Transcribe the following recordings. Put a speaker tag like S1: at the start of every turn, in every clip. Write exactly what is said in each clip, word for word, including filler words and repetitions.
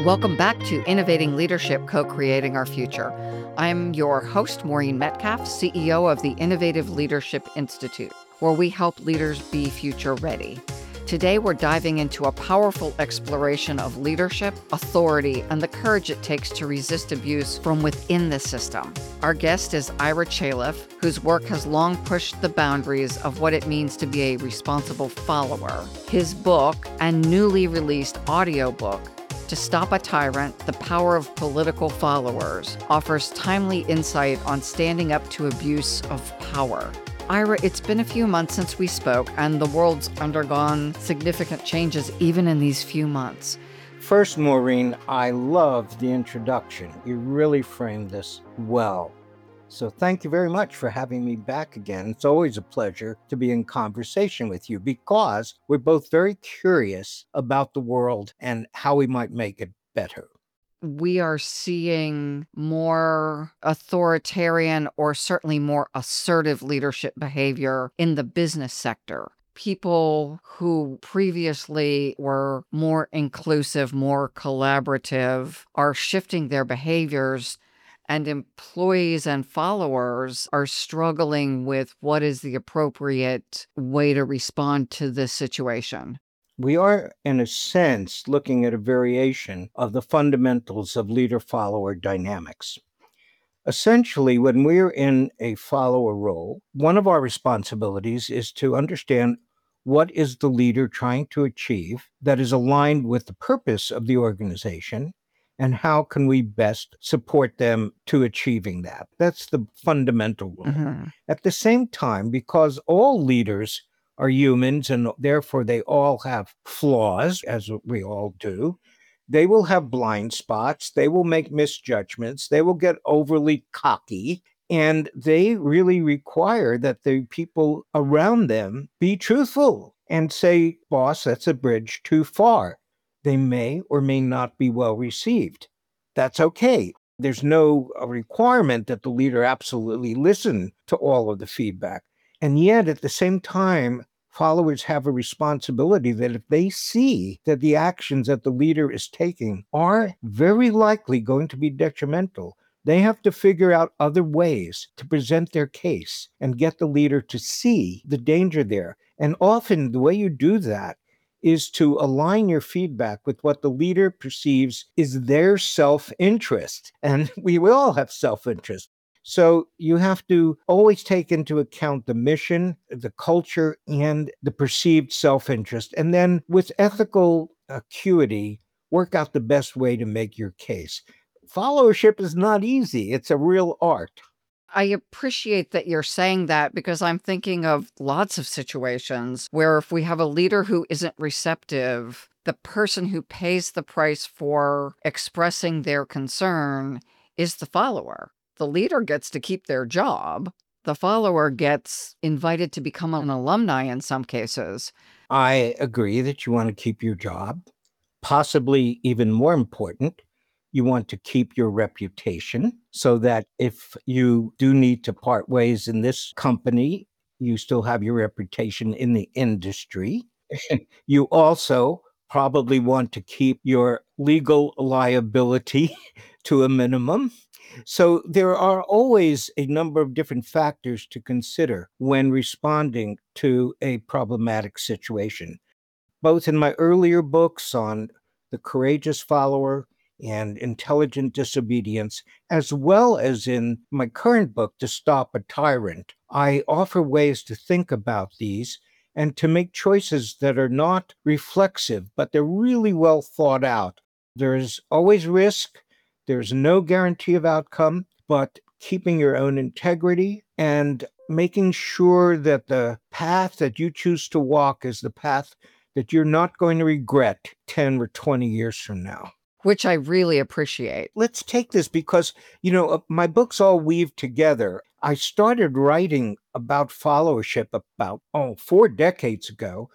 S1: Welcome back to Innovating Leadership, Co-Creating Our Future. I'm your host, Maureen Metcalf, C E O of the Innovative Leadership Institute, where we help leaders be future ready. Today, we're diving into a powerful exploration of leadership, authority, and the courage it takes to resist abuse from within the system. Our guest is Ira Chaleff, whose work has long pushed the boundaries of what it means to be a responsible follower. His book and newly released audiobook, To Stop a Tyrant, The Power of Political Followers, offers timely insight on standing up to abuse of power. Ira, it's been a few months since we spoke, and the world's undergone significant changes even in these few months.
S2: First, Maureen, I love the introduction. You really framed this well. So thank you very much for having me back again. It's always a pleasure to be in conversation with you because we're both very curious about the world and how we might make it better.
S1: We are seeing more authoritarian or certainly more assertive leadership behavior in the business sector. People who previously were more inclusive, more collaborative, are shifting their behaviors, and employees and followers are struggling with what is the appropriate way to respond to this situation.
S2: We are, in a sense, looking at a variation of the fundamentals of leader-follower dynamics. Essentially, when we're in a follower role, one of our responsibilities is to understand what is the leader trying to achieve that is aligned with the purpose of the organization, and how can we best support them to achieving that. That's the fundamental role.
S1: Mm-hmm.
S2: At the same time, because all leaders are humans and therefore they all have flaws, as we all do, they will have blind spots, they will make misjudgments, they will get overly cocky, and they really require that the people around them be truthful and say, boss, that's a bridge too far. They may or may not be well received. That's okay. There's no requirement that the leader absolutely listen to all of the feedback. And yet, at the same time, followers have a responsibility that if they see that the actions that the leader is taking are very likely going to be detrimental, they have to figure out other ways to present their case and get the leader to see the danger there. And often the way you do that is to align your feedback with what the leader perceives is their self-interest. And we will all have self-interest. So you have to always take into account the mission, the culture, and the perceived self-interest. And then with ethical acuity, work out the best way to make your case. Followership is not easy. It's a real art.
S1: I appreciate that you're saying that because I'm thinking of lots of situations where if we have a leader who isn't receptive, the person who pays the price for expressing their concern is the follower. The leader gets to keep their job. The follower gets invited to become an alumni in some cases.
S2: I agree that you want to keep your job. Possibly even more important, you want to keep your reputation so that if you do need to part ways in this company, you still have your reputation in the industry. You also probably want to keep your legal liability to a minimum. So there are always a number of different factors to consider when responding to a problematic situation. Both in my earlier books on the courageous follower and intelligent disobedience, as well as in my current book, To Stop a Tyrant, I offer ways to think about these and to make choices that are not reflexive, but they're really well thought out. There's always risk. There's no guarantee of outcome, but keeping your own integrity and making sure that the path that you choose to walk is the path that you're not going to regret ten or twenty years from now.
S1: Which I really appreciate.
S2: Let's take this because, you know, my books all weave together. I started writing about followership about, oh, four decades ago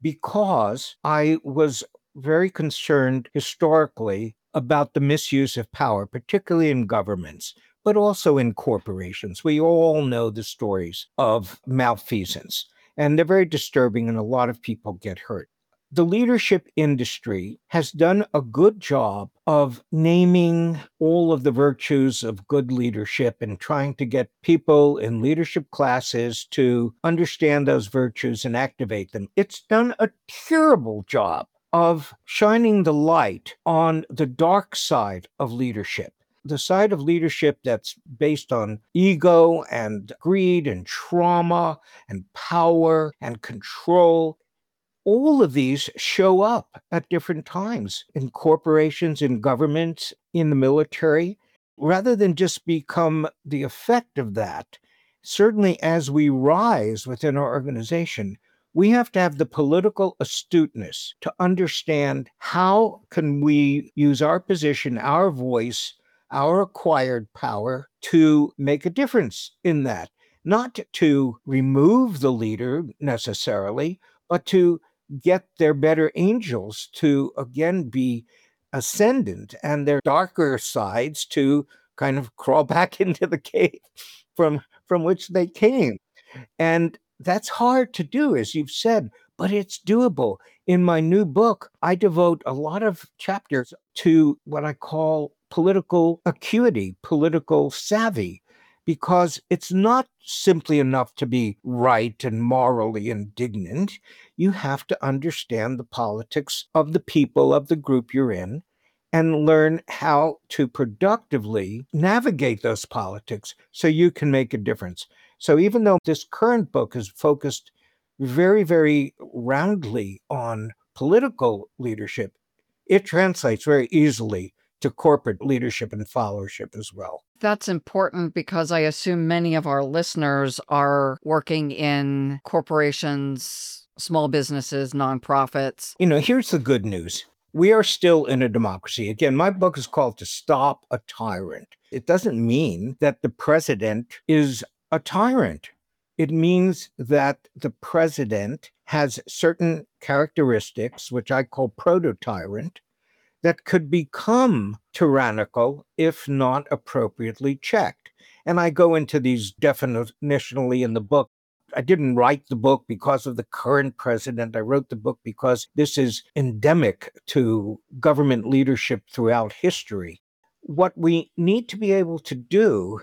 S2: because I was very concerned historically about the misuse of power, particularly in governments, but also in corporations. We all know the stories of malfeasance, and they're very disturbing, and a lot of people get hurt. The leadership industry has done a good job of naming all of the virtues of good leadership and trying to get people in leadership classes to understand those virtues and activate them. It's done a terrible job of shining the light on the dark side of leadership. The side of leadership that's based on ego and greed and trauma and power and control. All of these show up at different times in corporations, in governments, in the military. Rather than just become the effect of that, certainly as we rise within our organization, we have to have the political astuteness to understand how can we use our position, our voice, our acquired power to make a difference in that. Not to remove the leader necessarily, but to get their better angels to again be ascendant and their darker sides to kind of crawl back into the cave from from which they came. And that's hard to do, as you've said, but it's doable. In my new book, I devote a lot of chapters to what I call political acuity, political savvy, because it's not simply enough to be right and morally indignant. You have to understand the politics of the people of the group you're in and learn how to productively navigate those politics so you can make a difference. So even though this current book is focused very, very roundly on political leadership, it translates very easily to corporate leadership and followership as well.
S1: That's important because I assume many of our listeners are working in corporations, small businesses, nonprofits.
S2: You know, here's the good news. We are still in a democracy. Again, my book is called To Stop a Tyrant. It doesn't mean that the president is a tyrant. It means that the president has certain characteristics, which I call proto-tyrant, that could become tyrannical if not appropriately checked. And I go into these definitionally in the book. I didn't write the book because of the current president. I wrote the book because this is endemic to government leadership throughout history. What we need to be able to do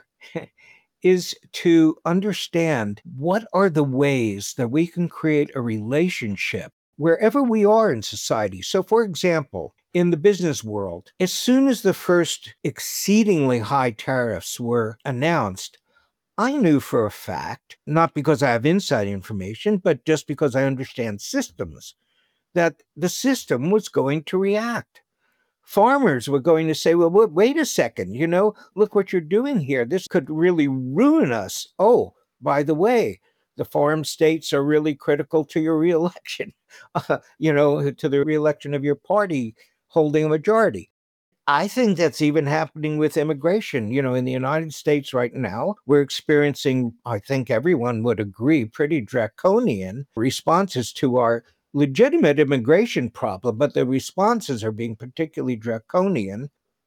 S2: is to understand what are the ways that we can create a relationship wherever we are in society. So, for example, in the business world, as soon as the first exceedingly high tariffs were announced, I knew for a fact, not because I have inside information, but just because I understand systems, that the system was going to react. Farmers were going to say, well, wait a second, you know, look what you're doing here. This could really ruin us. Oh, by the way, the farm states are really critical to your reelection, uh, you know, to the reelection of your party holding a majority. I think that's even happening with immigration. You know, in the United States right now, we're experiencing, I think everyone would agree, pretty draconian responses to our legitimate immigration problem, but the responses are being particularly draconian.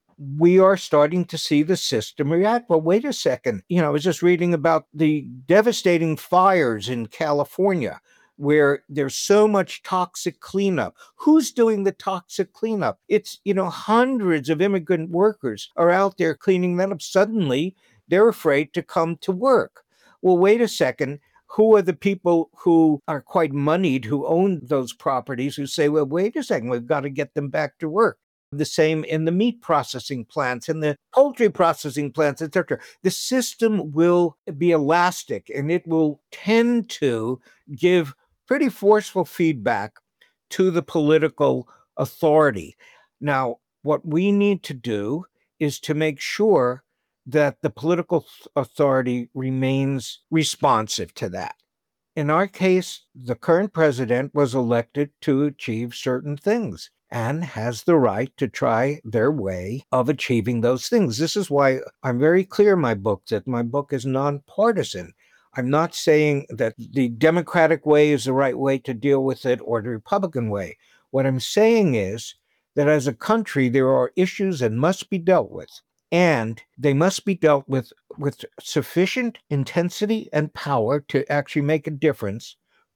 S2: We are starting to see the system react. Well, wait a second. You know, I was just reading about the devastating fires in California where there's so much toxic cleanup. Who's doing the toxic cleanup? It's, you know, hundreds of immigrant workers are out there cleaning that up. Suddenly, they're afraid to come to work. Well, wait a second. Who are the people who are quite moneyed, who own those properties, who say, well, wait a second, we've got to get them back to work? The same in the meat processing plants, in the poultry processing plants, et cetera. The system will be elastic and it will tend to give pretty forceful feedback to the political authority. Now, what we need to do is to make sure that the political authority remains responsive to that. In our case, the current president was elected to achieve certain things and has the right to try their way of achieving those things. This is why I'm very clear in my book that my book is nonpartisan. I'm not saying that the Democratic way is the right way to deal with it or the Republican way. What I'm saying is that as a country, there are issues that must be dealt with, and they must be dealt with with sufficient intensity and power to actually make a difference,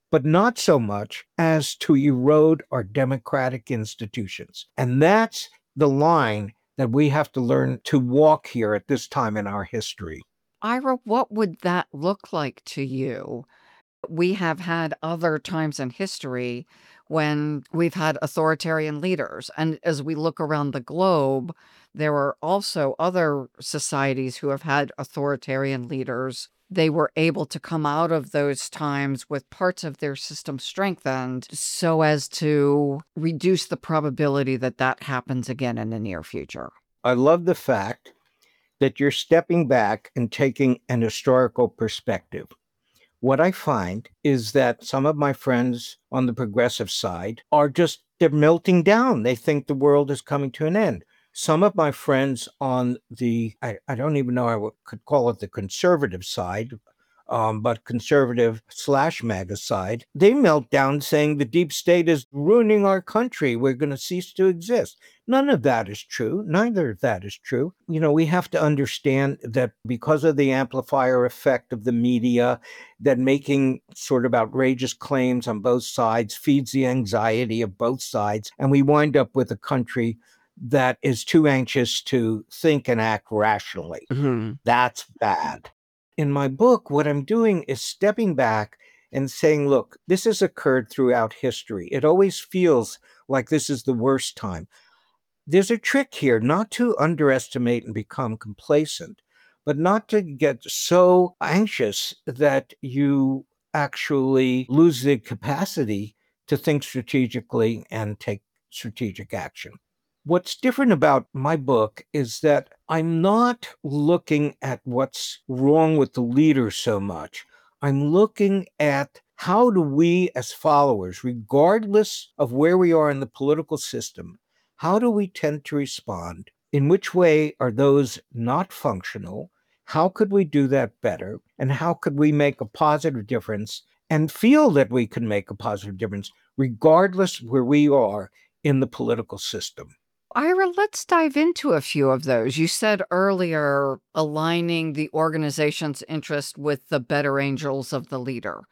S2: but not so much as to erode our democratic institutions. And that's the line that we have to learn to walk here at this time in our history.
S1: Ira, what would that look like to you? We have had other times in history when we've had authoritarian leaders. And as we look around the globe, there are also other societies who have had authoritarian leaders. They were able to come out of those times with parts of their system strengthened so as to reduce the probability that that happens again in the near future.
S2: I love the fact that you're stepping back and taking an historical perspective. What I find is that some of my friends on the progressive side are just, they're melting down. They think the world is coming to an end. Some of my friends on the, I, I don't even know I could call it the conservative side, um, but conservative slash MAGA side, they melt down saying the deep state is ruining our country. We're going to cease to exist. None of that is true. Neither of that is true. You know, we have to understand that because of the amplifier effect of the media, that making sort of outrageous claims on both sides feeds the anxiety of both sides. And we wind up with a country that is too anxious to think and act rationally.
S1: Mm-hmm.
S2: That's bad. In my book, what I'm doing is stepping back and saying, look, this has occurred throughout history. It always feels like this is the worst time. There's a trick here, not to underestimate and become complacent, but not to get so anxious that you actually lose the capacity to think strategically and take strategic action. What's different about my book is that I'm not looking at what's wrong with the leader so much. I'm looking at how do we as followers, regardless of where we are in the political system, how do we tend to respond? In which way are those not functional? How could we do that better? And how could we make a positive difference and feel that we can make a positive difference regardless where we are in the political system?
S1: Ira, let's dive into a few of those. You said earlier aligning the organization's interest with the better angels of the leader.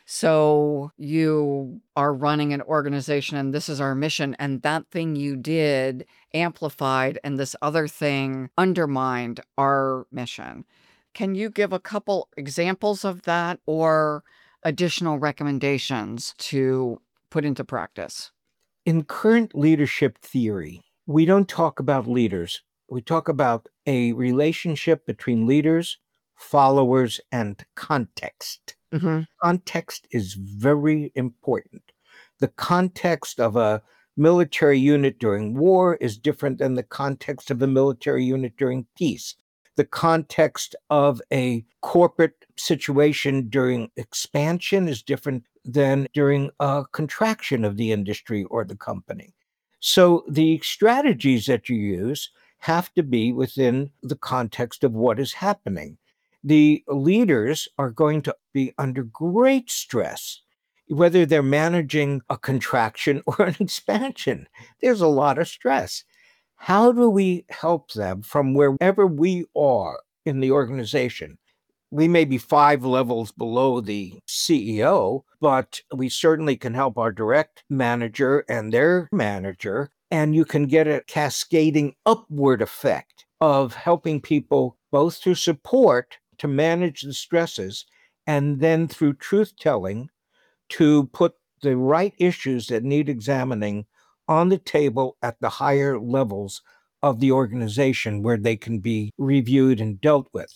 S1: So you are running an organization and this is our mission, and that thing you did amplified and this other thing undermined our mission. Can you give a couple examples of that or additional recommendations to put into practice?
S2: In current leadership theory, we don't talk about leaders. We talk about a relationship between leaders, followers, and context.
S1: Mm-hmm.
S2: Context is very important. The context of a military unit during war is different than the context of a military unit during peace. The context of a corporate situation during expansion is different than during a contraction of the industry or the company. So the strategies that you use have to be within the context of what is happening. The leaders are going to be under great stress, whether they're managing a contraction or an expansion. There's a lot of stress. How do we help them from wherever we are in the organization? We may be five levels below the C E O, but we certainly can help our direct manager and their manager. And you can get a cascading upward effect of helping people both through support to manage the stresses and then through truth telling to put the right issues that need examining on the table at the higher levels of the organization where they can be reviewed and dealt with.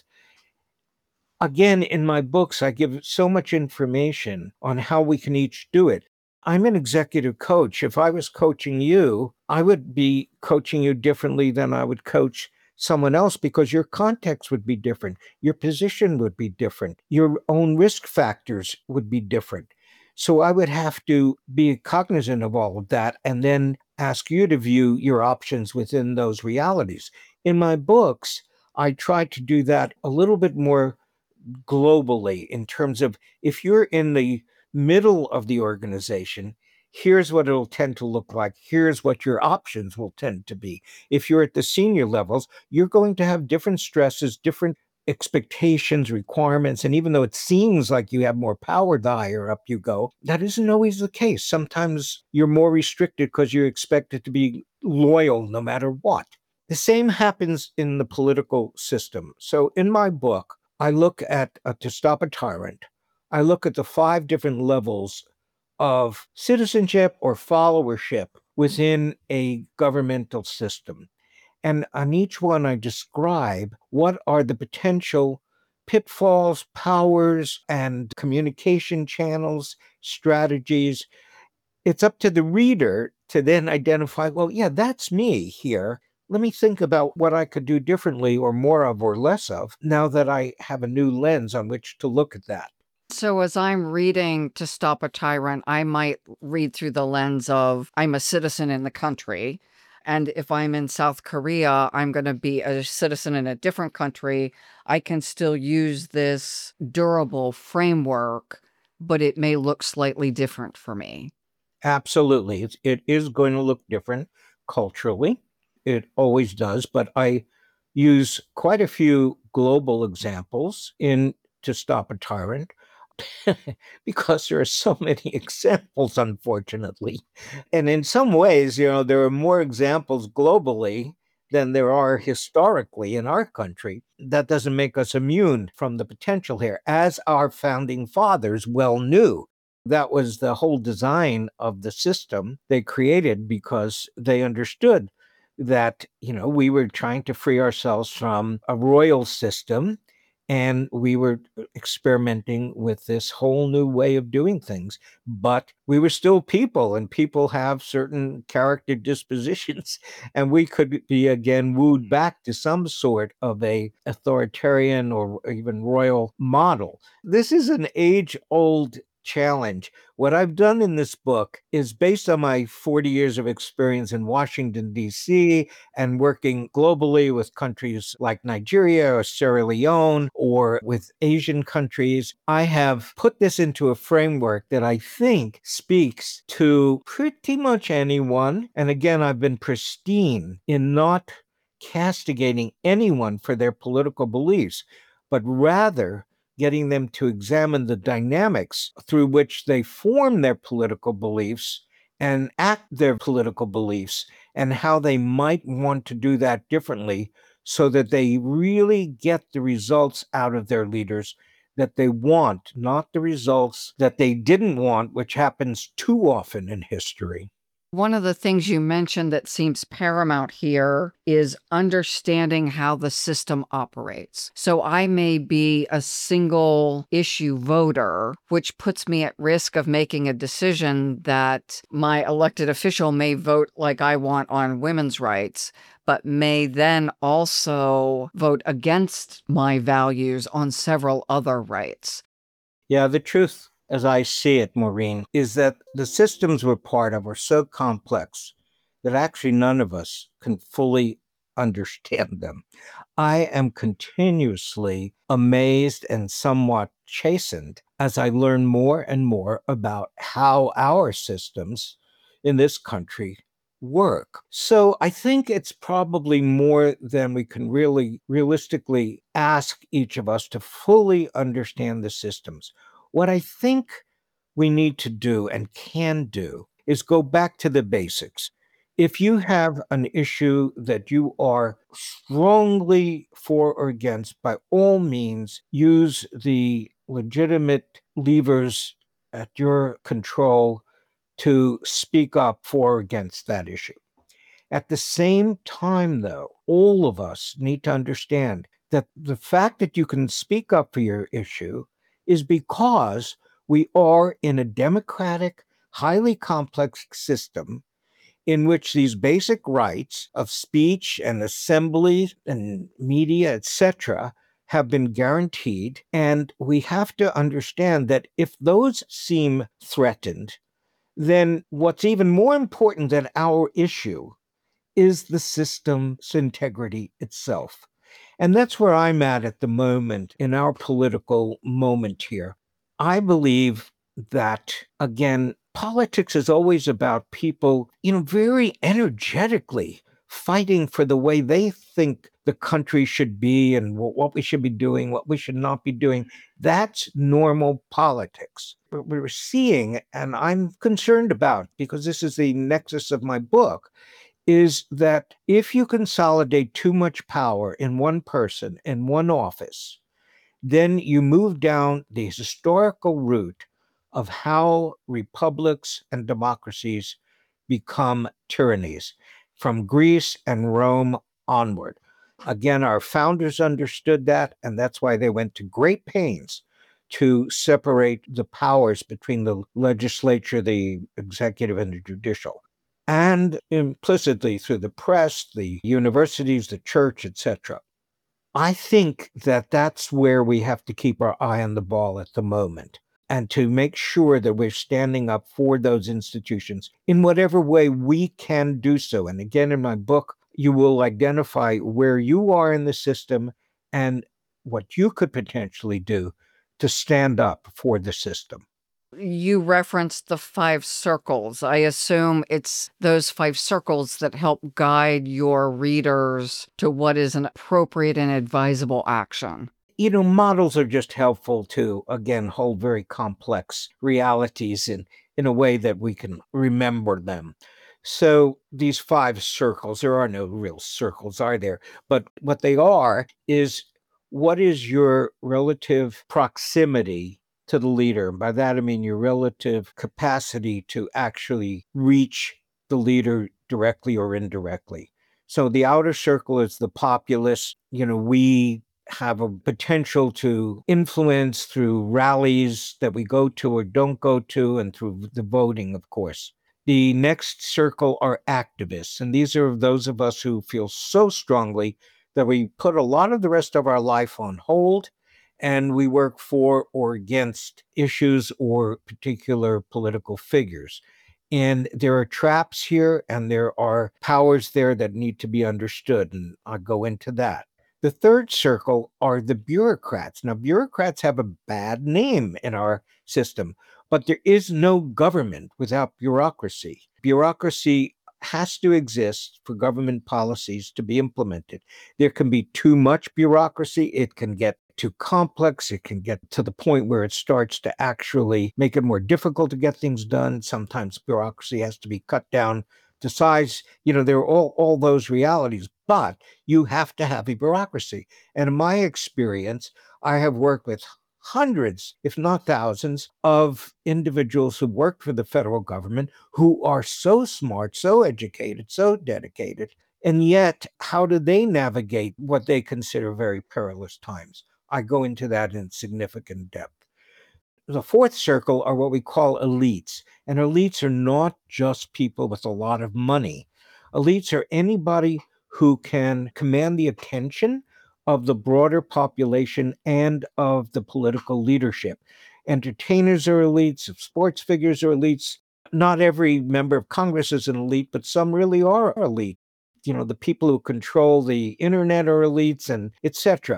S2: Again, in my books, I give so much information on how we can each do it. I'm an executive coach. If I was coaching you, I would be coaching you differently than I would coach someone else because your context would be different. Your position would be different. Your own risk factors would be different. So I would have to be cognizant of all of that and then ask you to view your options within those realities. In my books, I try to do that a little bit more globally in terms of if you're in the middle of the organization, here's what it'll tend to look like. Here's what your options will tend to be. If you're at the senior levels, you're going to have different stresses, different expectations, requirements. And even though it seems like you have more power the higher up you go, that isn't always the case. Sometimes you're more restricted because you're expected to be loyal no matter what. The same happens in the political system. So in my book, I look at uh, To Stop a Tyrant. I look at the five different levels of citizenship or followership within a governmental system. And on each one, I describe what are the potential pitfalls, powers, and communication channels, strategies. It's up to the reader to then identify, well, yeah, that's me here. Let me think about what I could do differently or more of or less of now that I have a new lens on which to look at that.
S1: So as I'm reading To Stop a Tyrant, I might read through the lens of I'm a citizen in the country. And if I'm in South Korea, I'm going to be a citizen in a different country. I can still use this durable framework, but it may look slightly different for me.
S2: Absolutely. It's, it is going to look different culturally. It always does. But I use quite a few global examples in To Stop a Tyrant because there are so many examples, unfortunately. And in some ways, you know, there are more examples globally than there are historically in our country. That doesn't make us immune from the potential here, as our founding fathers well knew. That was the whole design of the system they created because they understood that, you know, we were trying to free ourselves from a royal system and we were experimenting with this whole new way of doing things. But we were still people, and people have certain character dispositions, and we could be again wooed back to some sort of a authoritarian or even royal model. This is an age-old challenge. What I've done in this book is based on my forty years of experience in Washington, D C, and working globally with countries like Nigeria or Sierra Leone or with Asian countries. I have put this into a framework that I think speaks to pretty much anyone. And again, I've been pristine in not castigating anyone for their political beliefs, but rather getting them to examine the dynamics through which they form their political beliefs and act their political beliefs, and how they might want to do that differently so that they really get the results out of their leaders that they want, not the results that they didn't want, which happens too often in history.
S1: One of the things you mentioned that seems paramount here is understanding how the system operates. So I may be a single issue voter, which puts me at risk of making a decision that my elected official may vote like I want on women's rights, but may then also vote against my values on several other rights.
S2: Yeah, the truth, as I see it, Maureen, is that the systems we're part of are so complex that actually none of us can fully understand them. I am continuously amazed and somewhat chastened as I learn more and more about how our systems in this country work. So I think it's probably more than we can really realistically ask each of us to fully understand the systems. What I think we need to do and can do is go back to the basics. If you have an issue that you are strongly for or against, by all means, use the legitimate levers at your control to speak up for or against that issue. At the same time, though, all of us need to understand that the fact that you can speak up for your issue is because we are in a democratic, highly complex system in which these basic rights of speech and assembly and media, et cetera, have been guaranteed. And we have to understand that if those seem threatened, then what's even more important than our issue is the system's integrity itself. And that's where I'm at at the moment in our political moment here. I believe that, again, politics is always about people, you know, very energetically fighting for the way they think the country should be and what we should be doing, what we should not be doing. That's normal politics. What we're seeing, and I'm concerned about, because this is the nexus of my book, is that if you consolidate too much power in one person, in one office, then you move down the historical route of how republics and democracies become tyrannies, from Greece and Rome onward. Again, our founders understood that, and that's why they went to great pains to separate the powers between the legislature, the executive, and the judicial, and implicitly through the press, the universities, the church, et cetera. I think that that's where we have to keep our eye on the ball at the moment, and to make sure that we're standing up for those institutions in whatever way we can do so. And again, in my book, you will identify where you are in the system and what you could potentially do to stand up for the system.
S1: You referenced the five circles. I assume it's those five circles that help guide your readers to what is an appropriate and advisable action.
S2: You know, models are just helpful to, again, hold very complex realities in, in a way that we can remember them. So these five circles, there are no real circles, are there? But what they are is, what is your relative proximity to the leader? And by that, I mean your relative capacity to actually reach the leader directly or indirectly. So the outer circle is the populace. You know, we have a potential to influence through rallies that we go to or don't go to, and through the voting, of course. The next circle are activists, and these are those of us who feel so strongly that we put a lot of the rest of our life on hold, and we work for or against issues or particular political figures. And there are traps here, and there are powers there that need to be understood, and I'll go into that. The third circle are the bureaucrats. Now, bureaucrats have a bad name in our system, but there is no government without bureaucracy. Bureaucracy has to exist for government policies to be implemented. There can be too much bureaucracy. It can get too complex. It can get to the point where it starts to actually make it more difficult to get things done. Sometimes bureaucracy has to be cut down to size. You know, there are all, all those realities, but you have to have a bureaucracy. And in my experience, I have worked with hundreds, if not thousands, of individuals who worked for the federal government who are so smart, so educated, so dedicated. And yet, how do they navigate what they consider very perilous times? I go into that in significant depth. The fourth circle are what we call elites. And elites are not just people with a lot of money. Elites are anybody who can command the attention of the broader population and of the political leadership. Entertainers are elites, sports figures are elites. Not every member of Congress is an elite, but some really are elite. You know, the people who control the internet are elites, and et cetera.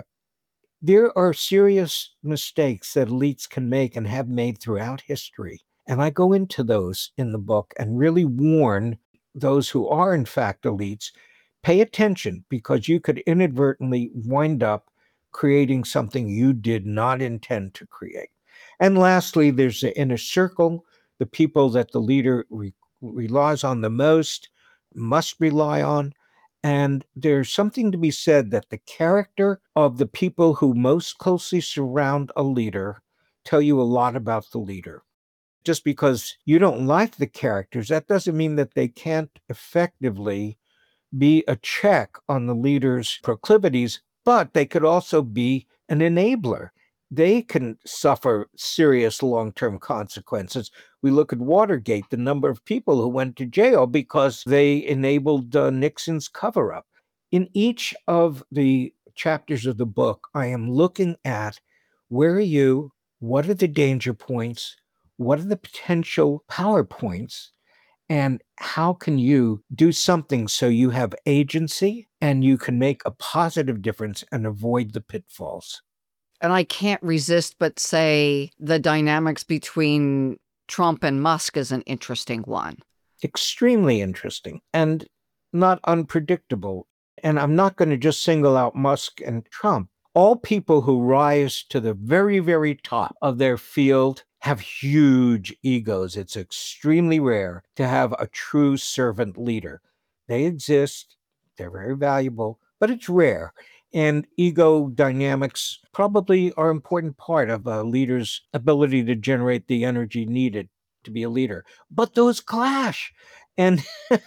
S2: There are serious mistakes that elites can make and have made throughout history. And I go into those in the book and really warn those who are in fact elites, pay attention, because you could inadvertently wind up creating something you did not intend to create. And lastly, there's the inner circle, the people that the leader re- relies on the most, must rely on. And there's something to be said that the character of the people who most closely surround a leader tell you a lot about the leader. Just because you don't like the characters, that doesn't mean that they can't effectively be a check on the leader's proclivities, but they could also be an enabler. They can suffer serious long-term consequences. We look at Watergate, the number of people who went to jail because they enabled uh, Nixon's cover-up. In each of the chapters of the book, I am looking at, where are you? What are the danger points? What are the potential power points? And how can you do something so you have agency and you can make a positive difference and avoid the pitfalls?
S1: And I can't resist but say the dynamics between Trump and Musk is an interesting one.
S2: Extremely interesting. And not unpredictable. And I'm not going to just single out Musk and Trump. All people who rise to the very, very top of their field have huge egos. It's extremely rare to have a true servant leader. They exist, they're very valuable, but it's rare. And ego dynamics probably are an important part of a leader's ability to generate the energy needed to be a leader. But those clash. And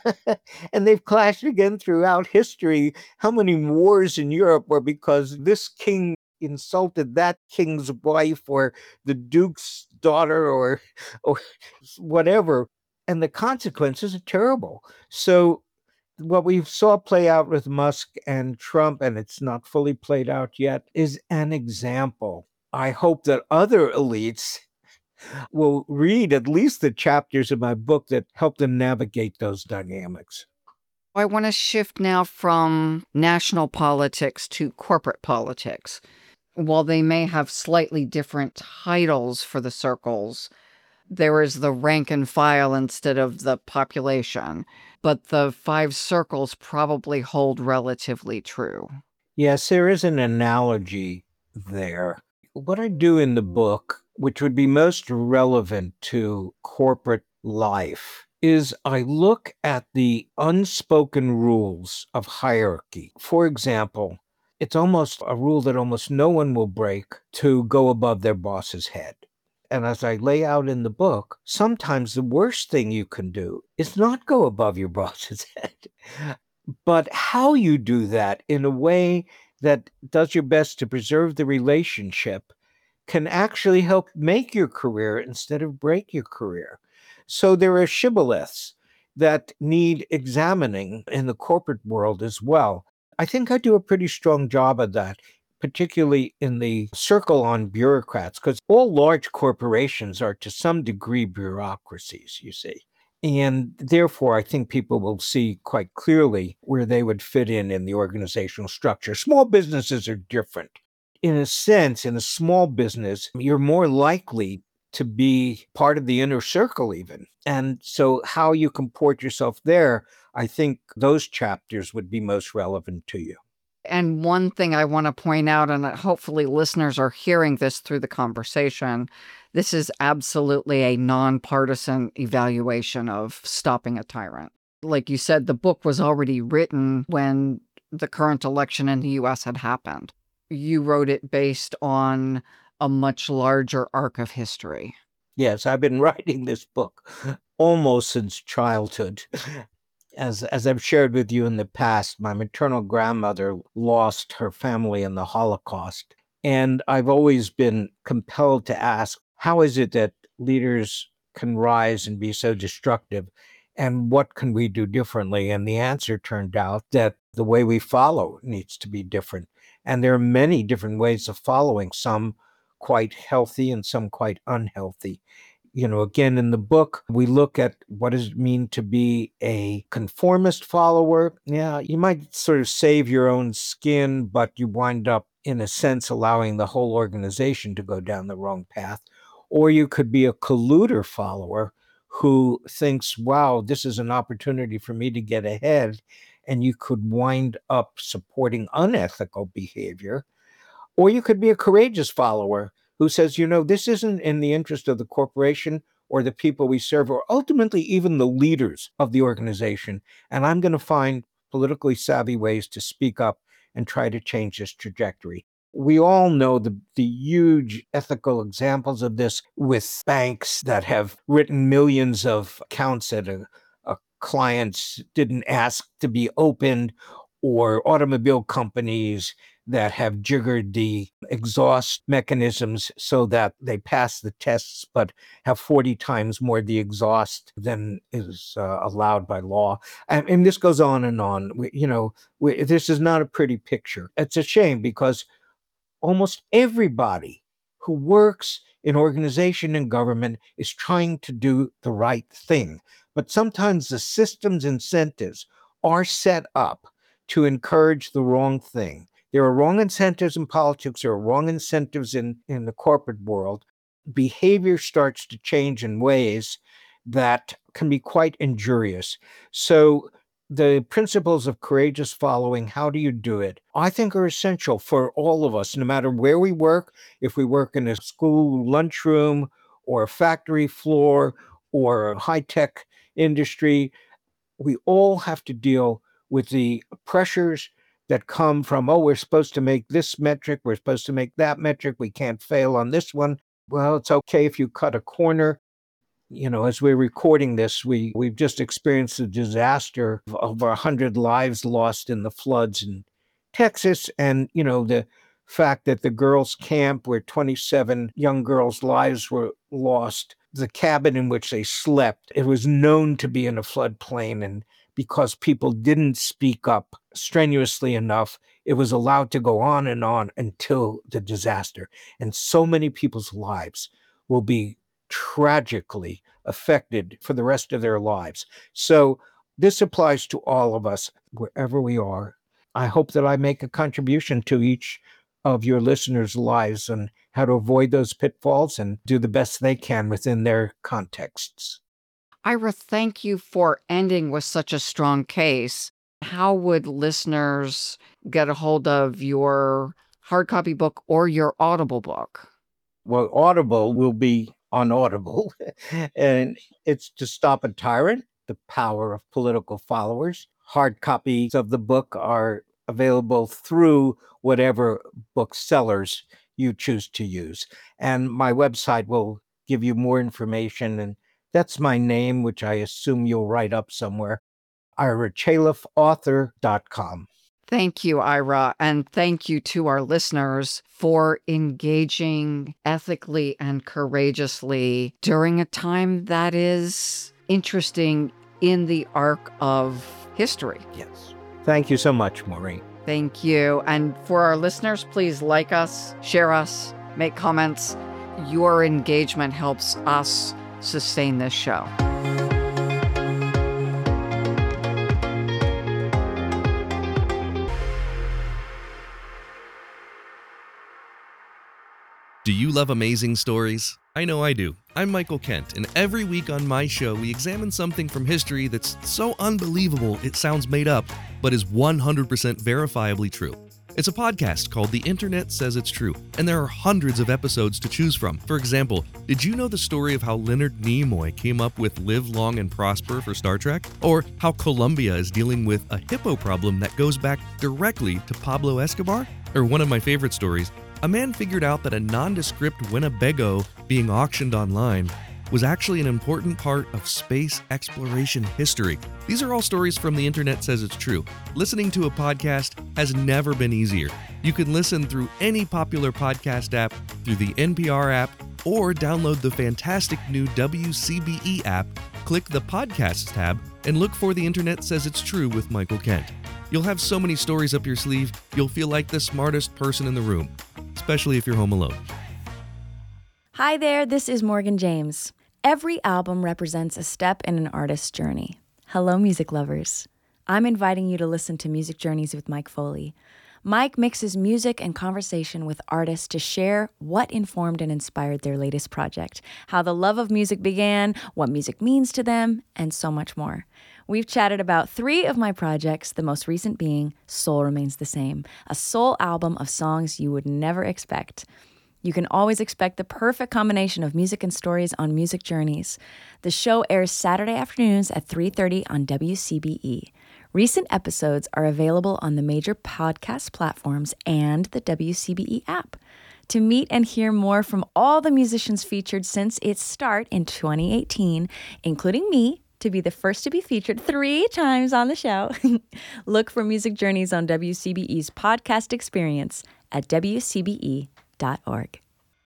S2: and they've clashed again throughout history. How many wars in Europe were because this king insulted that king's wife or the duke's daughter or or whatever, and the consequences are terrible. So what we saw play out with Musk and Trump, and it's not fully played out yet, is an example. I hope that other elites will read at least the chapters of my book that help them navigate those dynamics.
S1: I want to shift now from national politics to corporate politics. While they may have slightly different titles for the circles, there is the rank and file instead of the population, but the five circles probably hold relatively true.
S2: Yes, there is an analogy there. What I do in the book, which would be most relevant to corporate life, is I look at the unspoken rules of hierarchy. For example, it's almost a rule that almost no one will break to go above their boss's head. And as I lay out in the book, sometimes the worst thing you can do is not go above your boss's head. But how you do that in a way that does your best to preserve the relationship can actually help make your career instead of break your career. So there are shibboleths that need examining in the corporate world as well. I think I do a pretty strong job of that, particularly in the circle on bureaucrats, because all large corporations are to some degree bureaucracies, you see. And therefore, I think people will see quite clearly where they would fit in in the organizational structure. Small businesses are different. In a sense, in a small business, you're more likely to be part of the inner circle even. And so how you comport yourself there, I think those chapters would be most relevant to you.
S1: And one thing I want to point out, and hopefully listeners are hearing this through the conversation, this is absolutely a nonpartisan evaluation of stopping a tyrant. Like you said, the book was already written when the current election in the U S had happened. You wrote it based on a much larger arc of history.
S2: Yes, I've been writing this book almost since childhood. As, as I've shared with you in the past, my maternal grandmother lost her family in the Holocaust. And I've always been compelled to ask, how is it that leaders can rise and be so destructive? And what can we do differently? And the answer turned out that the way we follow needs to be different. And there are many different ways of following, some quite healthy and some quite unhealthy. You know, again, in the book, we look at what does it mean to be a conformist follower. Yeah, you might sort of save your own skin, but you wind up, in a sense, allowing the whole organization to go down the wrong path. Or you could be a colluder follower who thinks, wow, this is an opportunity for me to get ahead. And you could wind up supporting unethical behavior. Or you could be a courageous follower who says, you know, this isn't in the interest of the corporation or the people we serve, or ultimately even the leaders of the organization. And I'm going to find politically savvy ways to speak up and try to change this trajectory. We all know the, the huge ethical examples of this with banks that have written millions of accounts that a, a clients didn't ask to be opened, or automobile companies that have jiggered the exhaust mechanisms so that they pass the tests but have forty times more the exhaust than is uh, allowed by law. And, and this goes on and on. We, you know, we, this is not a pretty picture. It's a shame because almost everybody who works in organization and government is trying to do the right thing. But sometimes the system's incentives are set up to encourage the wrong thing. There are wrong incentives in politics. There are wrong incentives in, in the corporate world. Behavior starts to change in ways that can be quite injurious. So the principles of courageous following, how do you do it, I think are essential for all of us, no matter where we work, if we work in a school lunchroom or a factory floor or a high-tech industry. We all have to deal with the pressures that come from, oh, we're supposed to make this metric, we're supposed to make that metric, we can't fail on this one. Well, it's okay if you cut a corner. You know, as we're recording this, we, we've just experienced a disaster of over one hundred lives lost in the floods in Texas. And, you know, the fact that the girls' camp where twenty-seven young girls' lives were lost, the cabin in which they slept, it was known to be in a floodplain. And because people didn't speak up strenuously enough, it was allowed to go on and on until the disaster. And so many people's lives will be tragically affected for the rest of their lives. So this applies to all of us, wherever we are. I hope that I make a contribution to each of your listeners' lives on how to avoid those pitfalls and do the best they can within their contexts.
S1: Ira, thank you for ending with such a strong case. How would listeners get a hold of your hard copy book or your Audible book?
S2: Well, Audible will be on Audible, and it's To Stop a Tyrant, The Power of Political Followers. Hard copies of the book are available through whatever booksellers you choose to use. And my website will give you more information, and that's my name, which I assume you'll write up somewhere, ira chaliff author dot com.
S1: Thank you, Ira, and thank you to our listeners for engaging ethically and courageously during a time that is interesting in the arc of history.
S2: Yes. Thank you so much, Maureen.
S1: Thank you. And for our listeners, please like us, share us, make comments. Your engagement helps us sustain this show.
S3: Do you love amazing stories? I know I do. I'm Michael Kent, and every week on my show, we examine something from history that's so unbelievable it sounds made up, but is one hundred percent verifiably true. It's a podcast called The Internet Says It's True, and there are hundreds of episodes to choose from. For example, did you know the story of how Leonard Nimoy came up with Live Long and Prosper for Star Trek? Or how Colombia is dealing with a hippo problem that goes back directly to Pablo Escobar? Or one of my favorite stories, a man figured out that a nondescript Winnebago being auctioned online was actually an important part of space exploration history. These are all stories from The Internet Says It's True. Listening to a podcast has never been easier. You can listen through any popular podcast app, through the N P R app, or download the fantastic new W C B E app, click the Podcasts tab, and look for The Internet Says It's True with Michael Kent. You'll have so many stories up your sleeve, you'll feel like the smartest person in the room, especially if you're home alone.
S4: Hi there, this is Morgan James. Every album represents a step in an artist's journey. Hello, music lovers. I'm inviting you to listen to Music Journeys with Mike Foley. Mike mixes music and conversation with artists to share what informed and inspired their latest project, how the love of music began, what music means to them, and so much more. We've chatted about three of my projects, the most recent being Soul Remains the Same, a soul album of songs you would never expect. You can always expect the perfect combination of music and stories on Music Journeys. The show airs Saturday afternoons at three thirty on W C B E. Recent episodes are available on the major podcast platforms and the W C B E app. To meet and hear more from all the musicians featured since its start in twenty eighteen, including me, to be the first to be featured three times on the show, look for Music Journeys on W C B E's podcast experience at W C B E dot org.